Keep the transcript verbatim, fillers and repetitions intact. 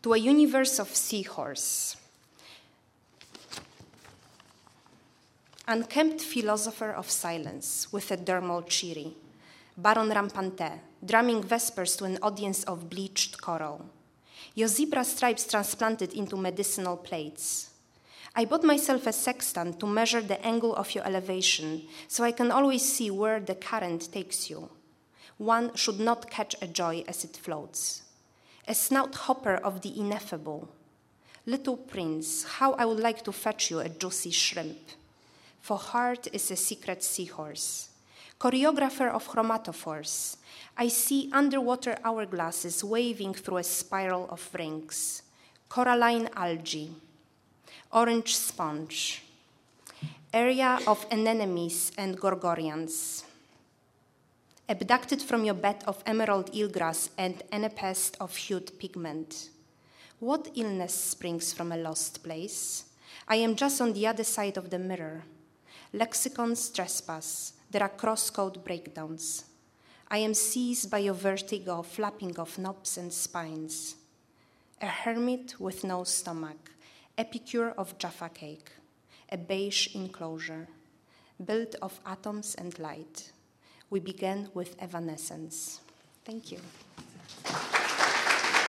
to a universe of seahorse. Unkempt philosopher of silence with a dermal chiri, Baron Rampante, drumming vespers to an audience of bleached coral. Your zebra stripes transplanted into medicinal plates. I bought myself a sextant to measure the angle of your elevation so I can always see where the current takes you. One should not catch a joy as it floats. A snout hopper of the ineffable. Little prince, how I would like to fetch you a juicy shrimp. For heart is a secret seahorse. Choreographer of chromatophores, I see underwater hourglasses waving through a spiral of rings. Coralline algae, orange sponge, area of anemones and gorgorians. Abducted from your bed of emerald eelgrass and anapest of hued pigment. What illness springs from a lost place? I am just on the other side of the mirror. Lexicon's trespass. There are cross-code breakdowns. I am seized by your vertigo, flapping of knobs and spines. A hermit with no stomach, epicure of Jaffa cake, a beige enclosure, built of atoms and light. We began with evanescence. Thank you.